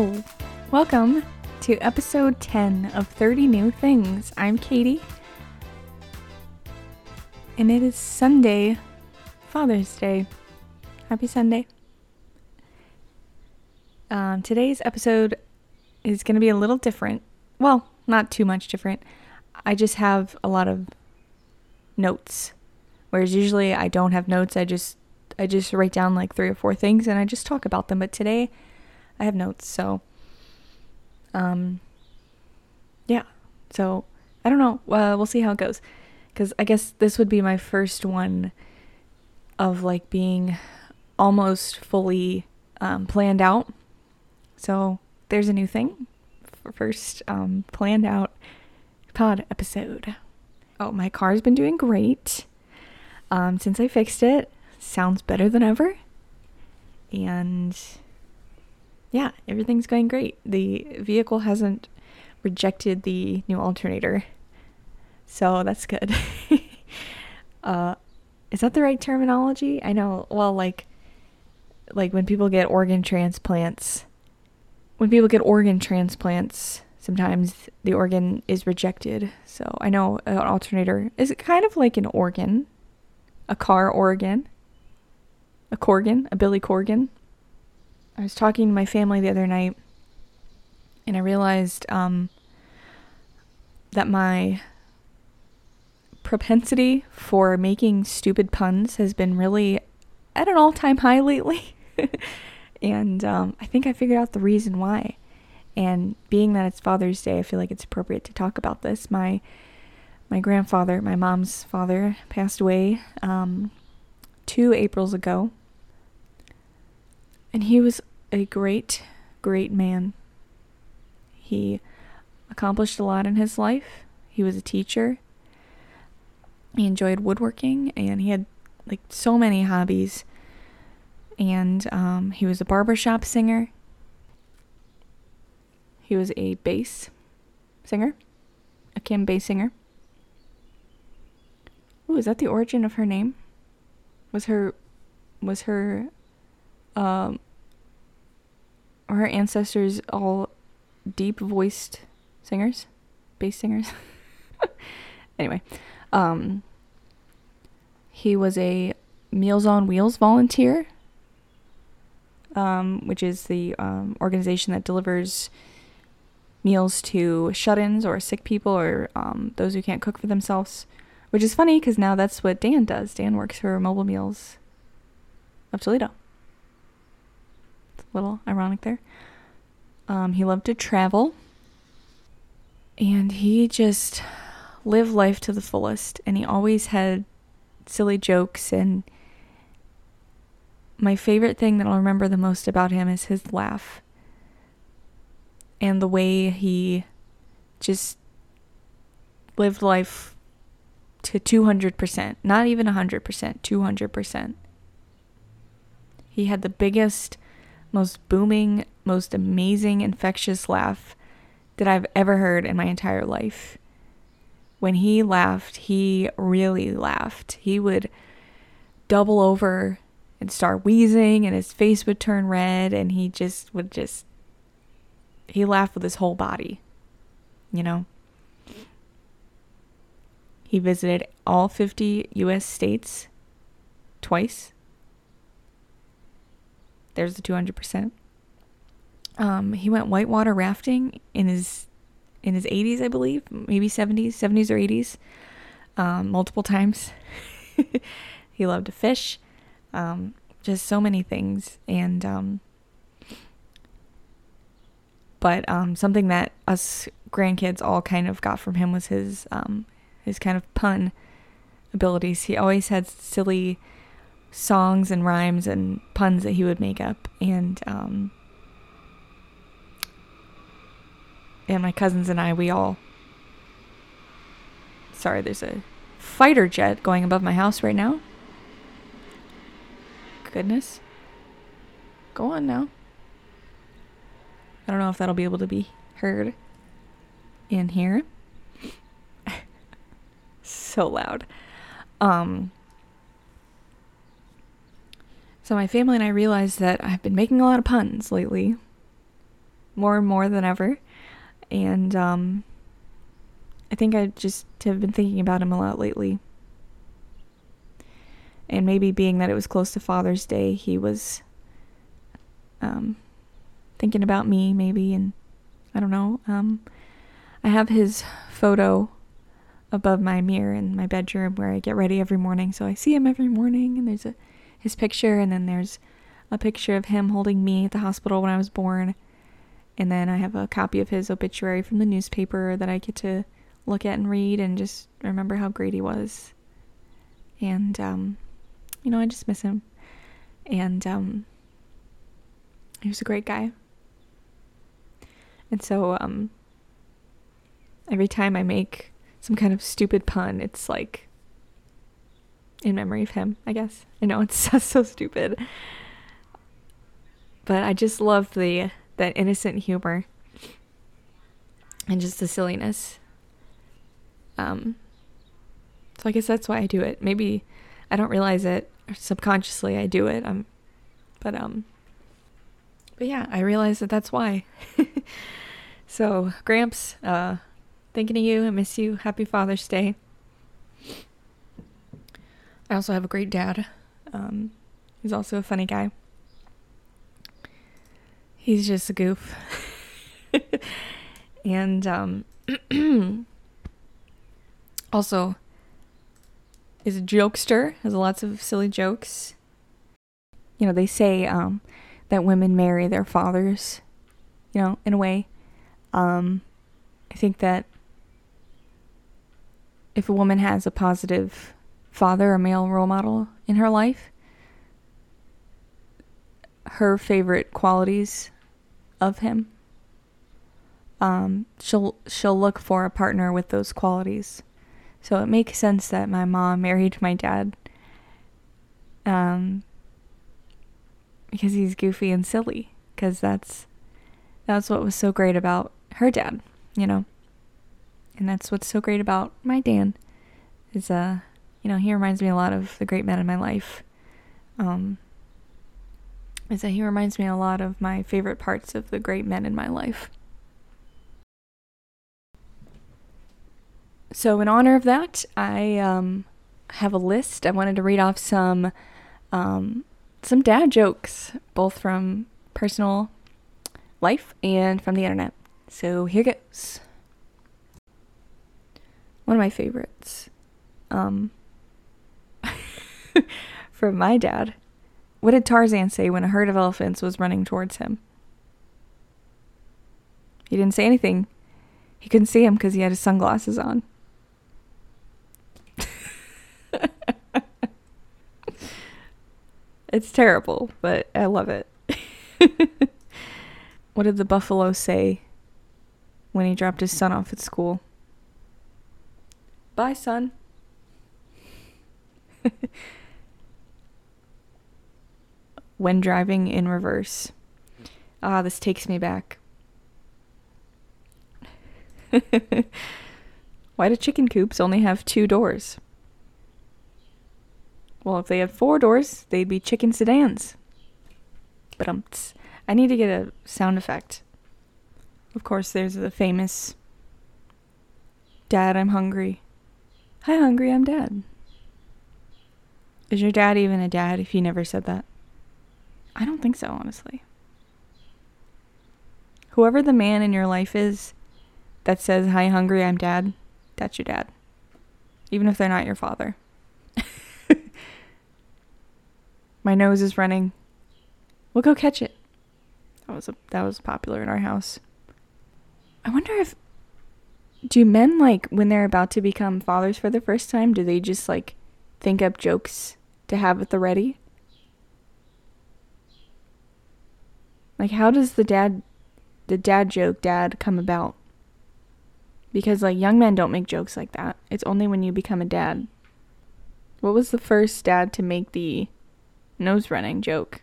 Hello! Welcome to episode 10 of 30 New Things. I'm Katie, and it is Sunday, Father's Day. Happy Sunday. Today's episode is going to be a little different. Well, not too much different. I just have a lot of notes, whereas usually I don't have notes. I just write down like 3 or 4 things and I just talk about them. But today I have notes, so yeah. So I don't know. We'll see how it goes, because I guess this would be my first one of like being almost fully planned out. So there's a new thing. First planned out pod episode. Oh, my car's been doing great since I fixed it. Sounds better than ever. And yeah, everything's going great. The vehicle hasn't rejected the new alternator, so that's good. Is that the right terminology? I know. Well, like when people get organ transplants. When people get organ transplants, sometimes the organ is rejected. So I know an alternator is kind of like an organ, a car organ, a Corgan, a Billy Corgan. I was talking to my family the other night, and I realized that my propensity for making stupid puns has been really at an all-time high lately. And I think I figured out the reason why. And being that it's Father's Day, I feel like it's appropriate to talk about this. My grandfather, my mom's father, passed away 2 Aprils ago. And he was a great, great man. He accomplished a lot in his life. He was a teacher. He enjoyed woodworking, and he had like so many hobbies. And he was a barbershop singer. He was a bass singer, a Kim bass singer. Ooh, is that the origin of her name? Was her are her ancestors all deep-voiced singers? Bass singers? Anyway, he was a Meals on Wheels volunteer, which is the organization that delivers meals to shut-ins or sick people or those who can't cook for themselves, which is funny because now that's what Dan does. Dan works for Mobile Meals of Toledo. It's a little ironic there. He loved to travel, and he just lived life to the fullest, and he always had silly jokes. And my favorite thing that I'll remember the most about him is his laugh and the way he just lived life to 200%, not even 100%, 200%. He had the biggest, most booming, most amazing, infectious laugh that I've ever heard in my entire life. When he laughed, he really laughed. He would double over and start wheezing, and his face would turn red, and he laughed with his whole body, you know. He visited all 50 U.S. states twice. There's the 200%. He went whitewater rafting in his 80s, I believe, maybe 70s or 80s, multiple times. He loved to fish, just so many things. And but something that us grandkids all kind of got from him was his kind of pun abilities. He always had silly songs and rhymes and puns that he would make up, and my cousins and I, we all... Sorry, there's a fighter jet going above my house right now. Goodness. Go on now. I don't know if that'll be able to be heard in here. So loud. So my family and I realized that I've been making a lot of puns lately. more and more than ever. And I think I just have been thinking about him a lot lately. And maybe being that it was close to Father's Day, he was thinking about me, maybe, and I don't know. I have his photo above my mirror in my bedroom where I get ready every morning, so I see him every morning, and there's his picture, and then there's a picture of him holding me at the hospital when I was born, and then I have a copy of his obituary from the newspaper that I get to look at and read and just remember how great he was. And I just miss him. And he was a great guy. And so every time I make some kind of stupid pun, it's like in memory of him, I guess. I know it's so stupid. But I just love that innocent humor and just the silliness. So I guess that's why I do it. Maybe I don't realize it, or subconsciously I do it. But yeah, I realize that that's why. So, Gramps, thinking of you, I miss you. Happy Father's Day. I also have a great dad. He's also a funny guy. He's just a goof. And also is a jokester, has lots of silly jokes. You know, they say that women marry their fathers, in a way. I think that if a woman has a positive father, a male role model in her life, her favorite qualities of him, she'll look for a partner with those qualities. So it makes sense that my mom married my dad, because he's goofy and silly, because that's what was so great about her dad, and that's what's so great about my dad, is he reminds me a lot of the great men in my life. Is that he reminds me a lot of my favorite parts of the great men in my life. So in honor of that, I have a list. I wanted to read off some dad jokes, both from personal life and from the internet. So here goes. One of my favorites. From my dad. What did Tarzan say when a herd of elephants was running towards him? He didn't say anything. He couldn't see him because he had his sunglasses on. It's terrible, but I love it. What did the buffalo say when he dropped his son off at school? Bye, son. When driving in reverse. This takes me back. Why do chicken coops only have 2 doors? Well, if they had 4 doors, they'd be chicken sedans. But I need to get a sound effect. Of course, there's the famous Dad, I'm hungry. Hi, hungry, I'm Dad. Is your dad even a dad if he never said that? I don't think so, honestly. Whoever the man in your life is that says, hi, hungry, I'm Dad, that's your dad. Even if they're not your father. My nose is running. We'll go catch it. That was popular in our house. I wonder do men, when they're about to become fathers for the first time, do they just, think up jokes to have at the ready? How does the dad joke dad come about? Because, young men don't make jokes like that. It's only when you become a dad. What was the first dad to make the nose running joke?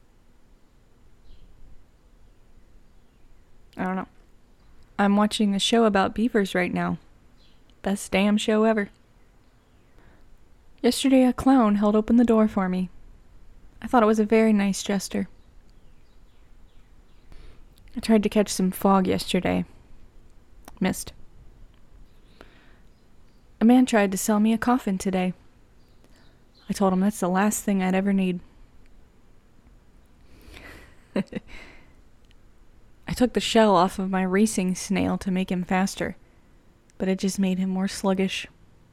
I don't know. I'm watching a show about beavers right now. Best damn show ever. Yesterday a clown held open the door for me. I thought it was a very nice gesture. I tried to catch some fog yesterday. Missed. A man tried to sell me a coffin today. I told him that's the last thing I'd ever need. I took the shell off of my racing snail to make him faster, but it just made him more sluggish.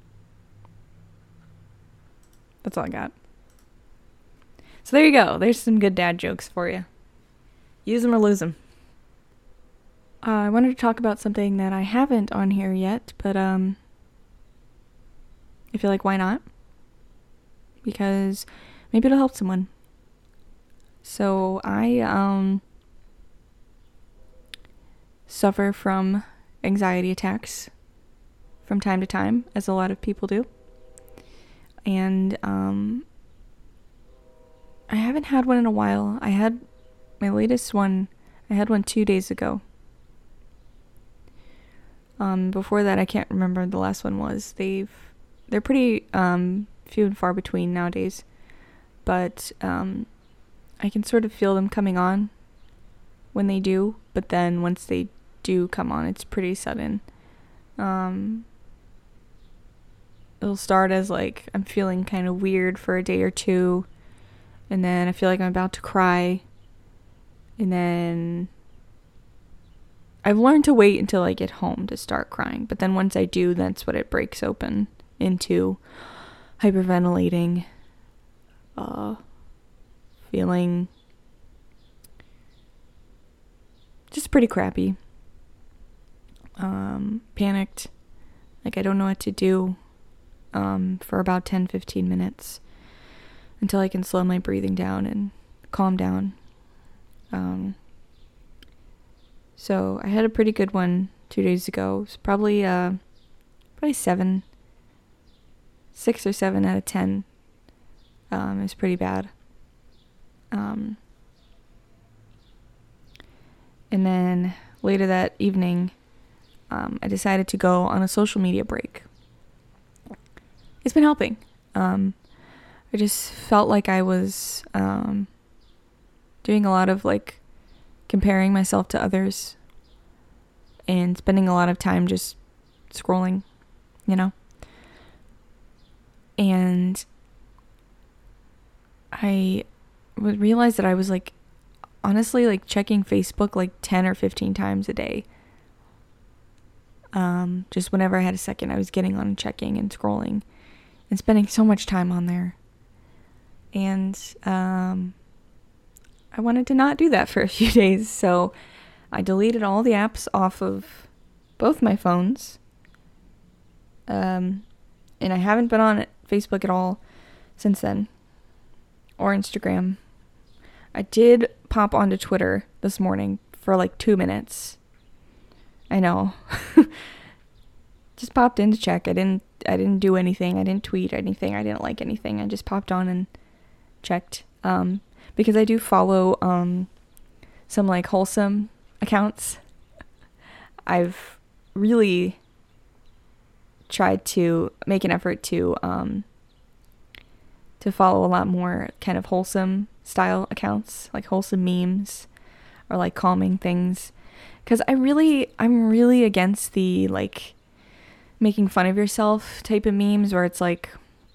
That's all I got. So there you go. There's some good dad jokes for you. Use them or lose them. I wanted to talk about something that I haven't on here yet, but I feel like why not? Because maybe it'll help someone. So I suffer from anxiety attacks from time to time, as a lot of people do. And I haven't had one in a while. I had my latest one. I had one 2 days ago. Before that, I can't remember the last one was. They're pretty few and far between nowadays, but I can sort of feel them coming on when they do. But then once they do come on, it's pretty sudden. It'll start as like I'm feeling kind of weird for a day or two, and then I feel like I'm about to cry, and then I've learned to wait until I get home to start crying. But then once I do, that's what it breaks open into hyperventilating, feeling just pretty crappy, panicked, like I don't know what to do, for about 10-15 minutes until I can slow my breathing down and calm down. So I had a pretty good one 2 days ago. It's probably 6 or 7 out of 10. It's pretty bad. And then later that evening, I decided to go on a social media break. It's been helping. I just felt like I was doing a lot of like comparing myself to others and spending a lot of time just scrolling, you know? And I would realize that I was like, honestly, like checking Facebook like 10 or 15 times a day. Just whenever I had a second, I was getting on and checking and scrolling and spending so much time on there. And I wanted to not do that for a few days, so I deleted all the apps off of both my phones. And I haven't been on Facebook at all since then, or Instagram. I did pop onto Twitter this morning for like 2 minutes. I know. Just popped in to check. I didn't do anything. I didn't tweet anything. I didn't like anything. I just popped on and checked. Because I do follow some like wholesome accounts. I've really tried to make an effort to follow a lot more kind of wholesome style accounts, like wholesome memes or like calming things, because I'm really against the like making fun of yourself type of memes where it's like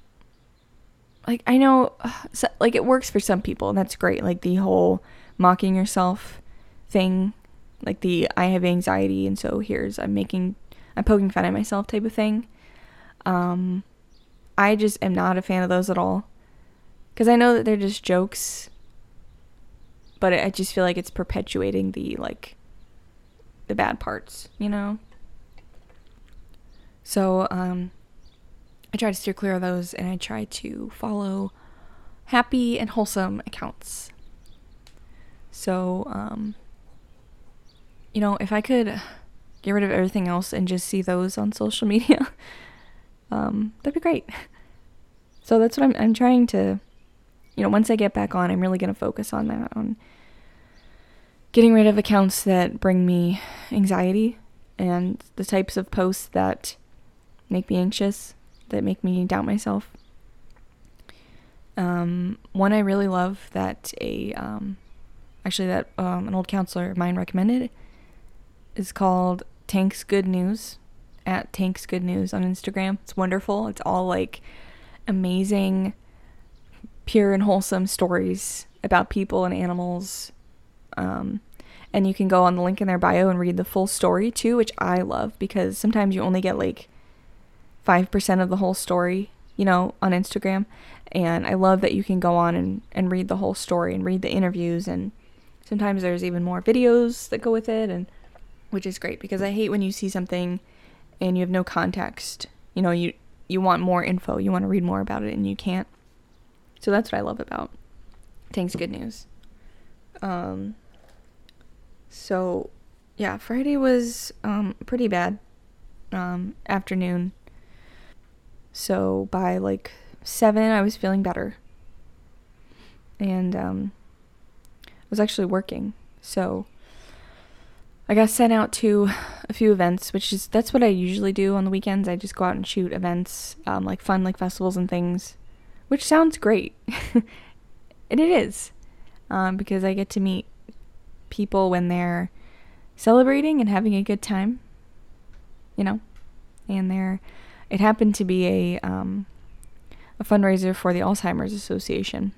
I know so, like it works for some people and that's great, like the whole mocking yourself thing, like the I have anxiety and so I'm poking fun at myself type of thing. I just am not a fan of those at all, because I know that they're just jokes, but I just feel like it's perpetuating the like the bad parts, you know? So I try to steer clear of those, and I try to follow happy and wholesome accounts. So you know, if I could get rid of everything else and just see those on social media, that'd be great. So that's what I'm trying to, you know, once I get back on, I'm really going to focus on that, on getting rid of accounts that bring me anxiety and the types of posts that make me anxious, that make me doubt myself. One I really love that a actually that an old counselor of mine recommended. It's called Tank's Good News, at Tank's Good News on Instagram. It's wonderful. It's all like amazing, pure and wholesome stories about people and animals. And you can go on the link in their bio and read the full story too, which I love, because sometimes you only get like 5% of the whole story, you know, on Instagram. And I love that you can go on and read the whole story and read the interviews, and sometimes there's even more videos that go with it, and which is great, because I hate when you see something and you have no context. You know, you want more info, you want to read more about it, and you can't. So that's what I love about Tank's Good News. So yeah, Friday was pretty bad afternoon. So by like 7 I was feeling better, and I was actually working, so I got sent out to a few events, that's what I usually do on the weekends. I just go out and shoot events, like fun, like festivals and things, which sounds great. And it is, because I get to meet people when they're celebrating and having a good time, you know. And it happened to be a fundraiser for the Alzheimer's Association,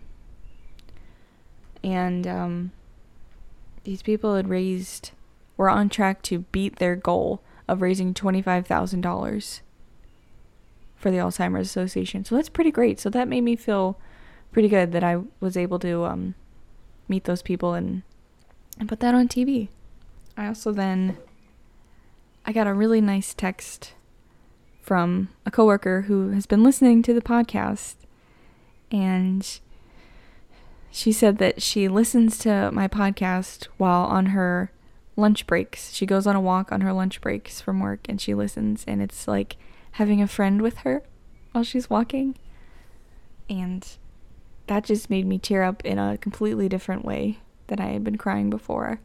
and these people were on track to beat their goal of raising $25,000 for the Alzheimer's Association. So that's pretty great. So that made me feel pretty good that I was able to meet those people and put that on TV. I got a really nice text from a coworker who has been listening to the podcast, and she said that she listens to my podcast while on her lunch breaks. She goes on a walk on her lunch breaks from work, and she listens, and it's like having a friend with her while she's walking. And that just made me tear up in a completely different way than I had been crying before.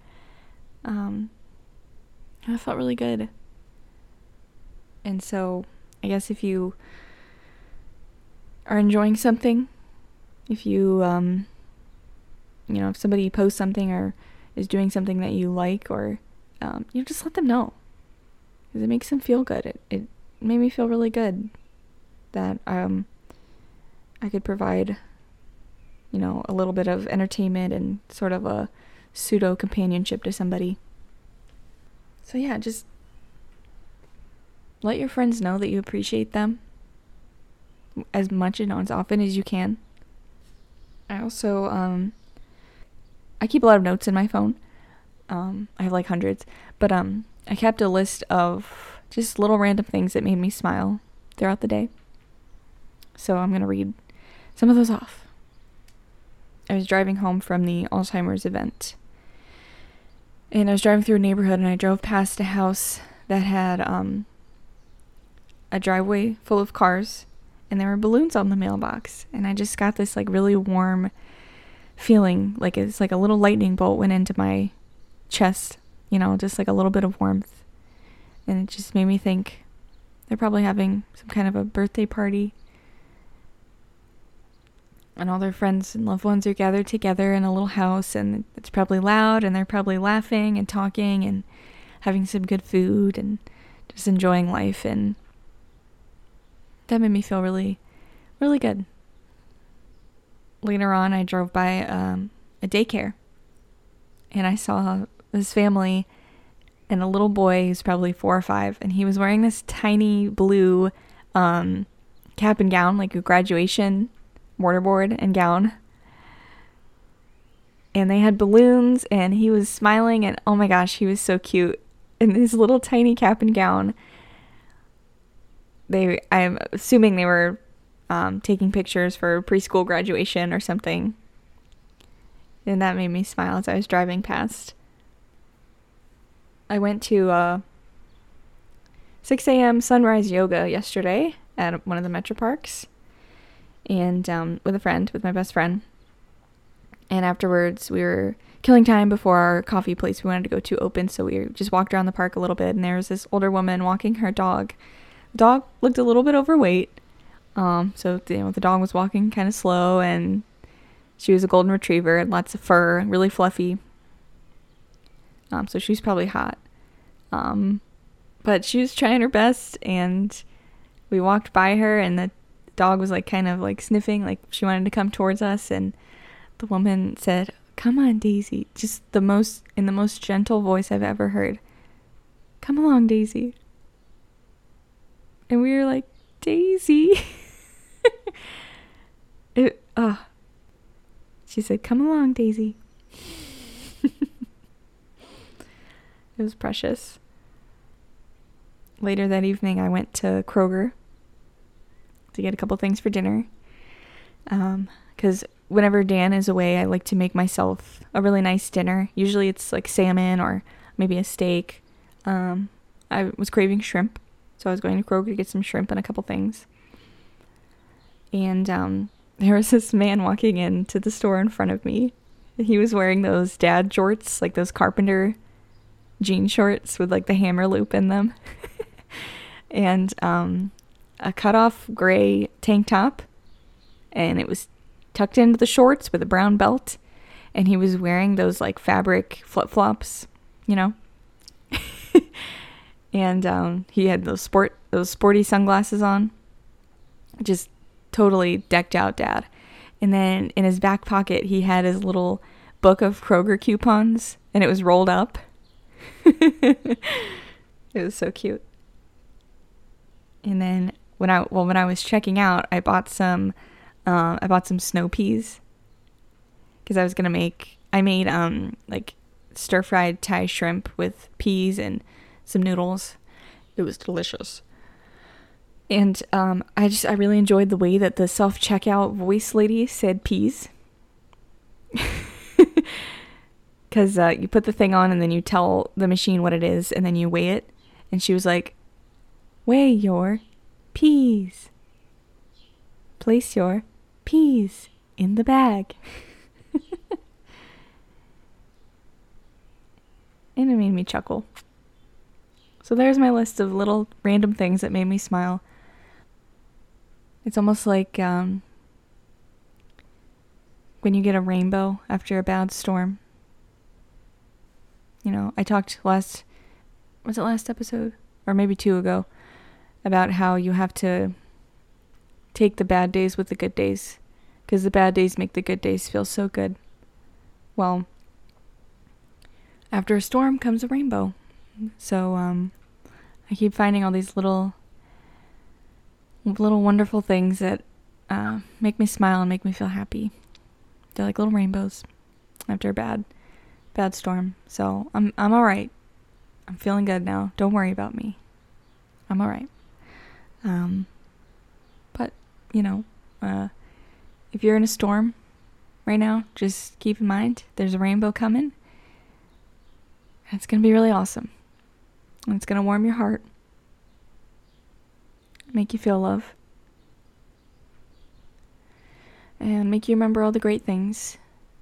I felt really good. And so I guess if you are enjoying something, if you if somebody posts something or is doing something that you like, or just let them know, because it makes them feel good. It made me feel really good that I could provide a little bit of entertainment and sort of a pseudo companionship to somebody. So yeah, just let your friends know that you appreciate them as much and as often as you can. I also I keep a lot of notes in my phone. I have like hundreds, but I kept a list of just little random things that made me smile throughout the day. So I'm going to read some of those off. I was driving home from the Alzheimer's event, and I was driving through a neighborhood, and I drove past a house that had a driveway full of cars, and there were balloons on the mailbox, and I just got this like really warm feeling, like it's like a little lightning bolt went into my chest, just like a little bit of warmth. And it just made me think they're probably having some kind of a birthday party, and all their friends and loved ones are gathered together in a little house, and it's probably loud, and they're probably laughing and talking and having some good food and just enjoying life. And that made me feel really, really good. Later on, I drove by a daycare, and I saw this family and a little boy who's probably 4 or 5, and he was wearing this tiny blue cap and gown, like a graduation mortarboard and gown. And they had balloons, and he was smiling, and oh my gosh, he was so cute in his little tiny cap and gown. I'm assuming they were taking pictures for preschool graduation or something. And that made me smile as I was driving past. I went to 6 a.m. sunrise yoga yesterday at one of the Metro Parks, and with my best friend. And afterwards, we were killing time before our coffee place we wanted to go to opened, so we just walked around the park a little bit, and there was this older woman walking her dog. The dog looked a little bit overweight, so the dog was walking kind of slow, and she was a golden retriever and lots of fur, really fluffy. So she was probably hot. But she was trying her best, and we walked by her, and the dog was like kind of like sniffing, like she wanted to come towards us, and the woman said, "Come on, Daisy," just in the most gentle voice I've ever heard. "Come along, Daisy." And we were like, "Daisy." She said, "Come along, Daisy." It was precious. Later that evening, I went to Kroger to get a couple things for dinner. Because whenever Dan is away, I like to make myself a really nice dinner. Usually it's like salmon or maybe a steak. I was craving shrimp, so I was going to Kroger to get some shrimp and a couple things. And there was this man walking into the store in front of me. He was wearing those dad shorts, like those carpenter jean shorts with like the hammer loop in them. And a cut-off gray tank top, and it was tucked into the shorts with a brown belt, and he was wearing those like fabric flip-flops, you know. And he had those sporty sunglasses on. Just totally decked out dad. And then in his back pocket he had his little book of Kroger coupons, and it was rolled up. It was so cute. And then when I was checking out, I bought some snow peas, because I made like stir-fried Thai shrimp with peas and some noodles. It was delicious. And I really enjoyed the way that the self-checkout voice lady said peas. Because you put the thing on and then you tell the machine what it is and then you weigh it. And she was like, "Weigh your peas. Place your peas in the bag." And it made me chuckle. So there's my list of little random things that made me smile. It's almost like when you get a rainbow after a bad storm. You know, I talked last episode? Or maybe 2 ago, about how you have to take the bad days with the good days, because the bad days make the good days feel so good. Well, after a storm comes a rainbow. So I keep finding all these little wonderful things that make me smile and make me feel happy. They're like little rainbows after a bad storm. So I'm all right. I'm feeling good now. Don't worry about me. I'm all right. But you know, if you're in a storm right now, just keep in mind there's a rainbow coming. It's gonna be really awesome. And it's gonna warm your heart, make you feel love, and make you remember all the great things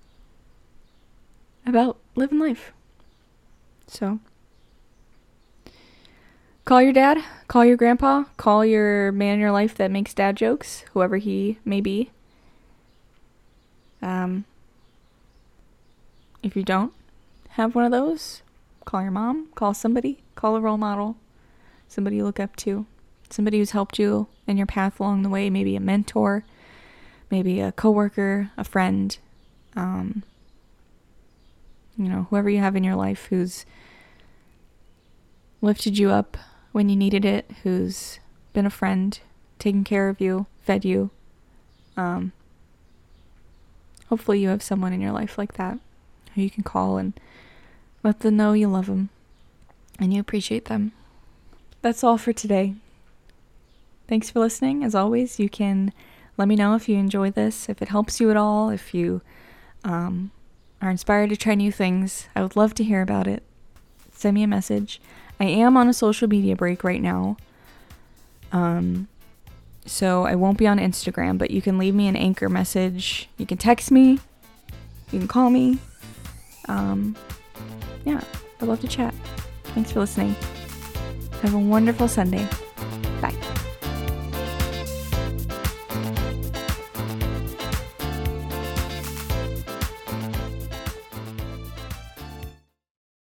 about living life. So, call your dad, call your grandpa, call your man in your life that makes dad jokes, whoever he may be. If you don't have one of those, call your mom, call somebody, call a role model, somebody you look up to, somebody who's helped you in your path along the way, maybe a mentor, maybe a coworker, a friend, whoever you have in your life who's lifted you up when you needed it, who's been a friend, taken care of you, fed you. Hopefully you have someone in your life like that who you can call and let them know you love them and you appreciate them. That's all for today. Thanks for listening. As always, you can let me know if you enjoy this, if it helps you at all, if you are inspired to try new things. I would love to hear about it. Send me a message. I am on a social media break right now. So I won't be on Instagram, but you can leave me an Anchor message. You can text me. You can call me. Yeah, I'd love to chat. Thanks for listening. Have a wonderful Sunday.